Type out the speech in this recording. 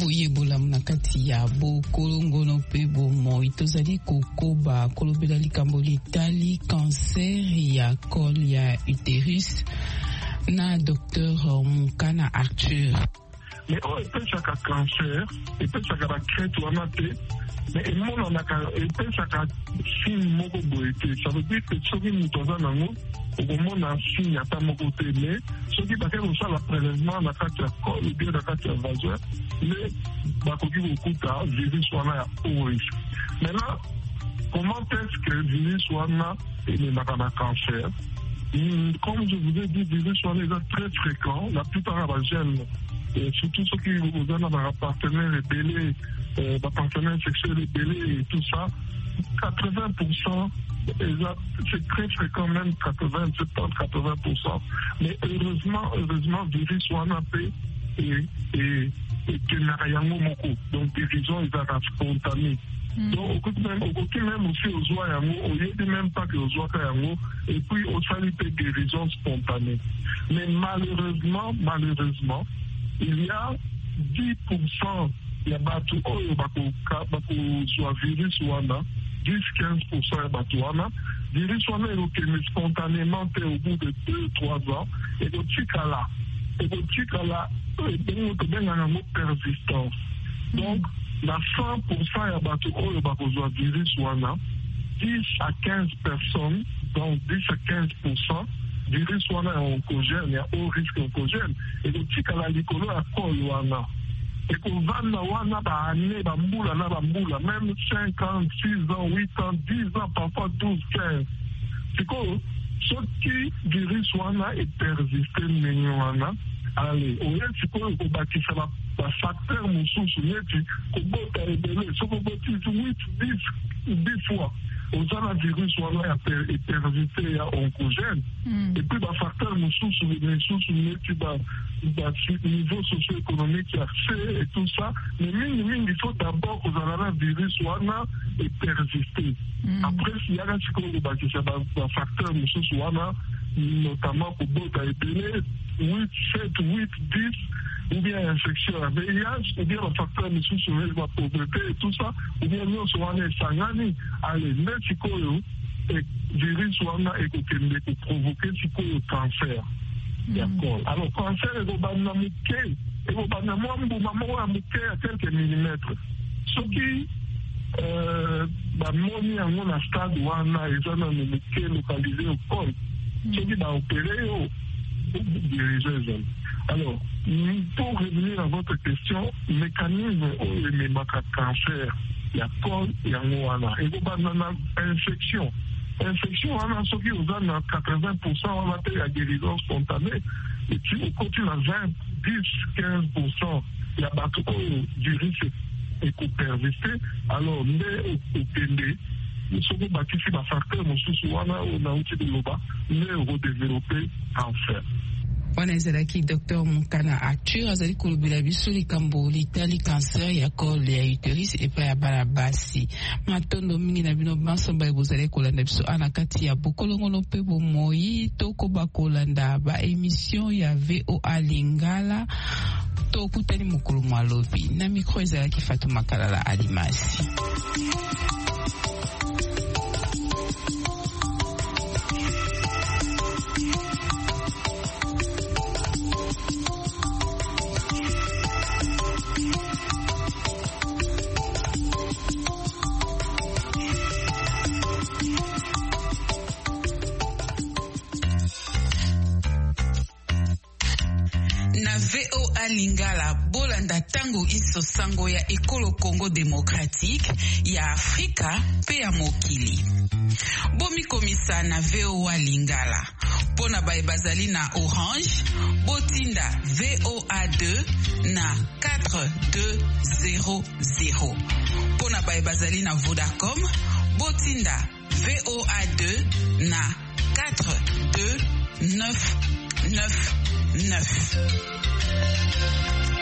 boyebola na kati ya bokolongono pe bomoi tozali kokoba kolobela likambo litali cancer ya col ya utérus na Dr Mukana Arthur. Mais epesaka cancer epesaka bakrete wana te mais emonanaka epesaka signe moko boye te. Ça veut dire que soki moto aza nango okomona signe ata moko te, mais soki bake kosala prélèvement na kati ya col bien na kati ya vagin nde bakoki kokuta virus wana ya ORIS. Maintenant, comment est-ce que virus wana ememaka na cancer? Comme je vous ai dit, virus wana eza très fréquent. La plupart ya bagène, surtout ceux qui vous ont un partenaire ébélé, partenaire sexuel ébélé et tout ça, 80%, c'est très fréquent, même 80, 70, 80%. Mais heureusement, virus wana pe et kenayango moko. Donc, guérison est spontanée. Donc, au même aussi aux oies yango, au lieu de même pas que aux oies yango, et puis au salut de guérison spontanée. Mais malheureusement, il y a 10% ya batu oyo bakozwa virus wana, 10-15% ya batu wana, virus wana ekokende spontanément te au bout de 2-3 ans, ekotikala tobengaka yango persistance. Donc, la 100% ya batu oyo bakozwa virus wana, 10 à 15 personnes, donc 10 à 15%, virus wana ya oncogène, ya haut risque oncogène, ekotikala likolo ya col wana. Ekovanda wana baane bambula na bambula, même 5 ans, 6 ans, 8 ans, 10 ans, parfois 12, 15. Sikoyo, soki virus wana epersiste ndenge wana, allez, oye sikoyo kobakisa bafacteur mosusu neti kobota ebele, soko boti 8, 10 fois. Oza na virus wana epersiste ya oncogène. Et puis bafacteur mosusu neti niveau socio-économique ya C et tout ça. Mais mingi, il faut d'abord kozala na virus wana epersiste. Après, s'il y a sikoyo kobakisa bafacteur mosusu wana, notamment kobota ebele, 8, 7, 8, 10, ou bien infection à VIH, ou bien le facteur de la pauvreté et tout ça, ou bien nous sommes sangani, allez, mais si le virus est provoqué si le cancer. D'accord. Alors, cancer est au banamouké, et au banamouké à quelques millimètres. Ce qui, moni en un stade où on a les localisé au col, ce qui va opérer au dirigeant. Alors, pour revenir à votre question, le mécanisme où les cancer, il y a col, il y a moana. Et vous avez une infection. Infection, on a ce qui vous a 80%, on a fait la guérison spontanée. Et puis, on continue à 20, 10, 15%, il y a du risque et qu'on persiste. Alors, mais au PND, nous sommes bâtis sur la facteur, nous sommes on a outil de l'OBA, mais redévelopper cancer. wana ezalaki Dr Mukana Arthur azali kolobela biso likambo litali cancer ya col ya utérus epai ya bana basi. Matondo mingi na bino banso bozali kolanda biso ana kati ya bokolongono pe bomoi tokoba kolanda ba émission ya VOA Lingala tokutani mukulu mwalobi na micro ezalaki Fatuma Kalala Alimasi. VOA Lingala bolanda tango iso sango ya ekolo Congo démocratique ya Afrika pe ya mokili. Bomi komisa na VOA Lingala. Pona bae bazali na Orange, botinda VOA2 na 4200. Pona bae bazali na Vodacom, botinda VOA2 na 42999.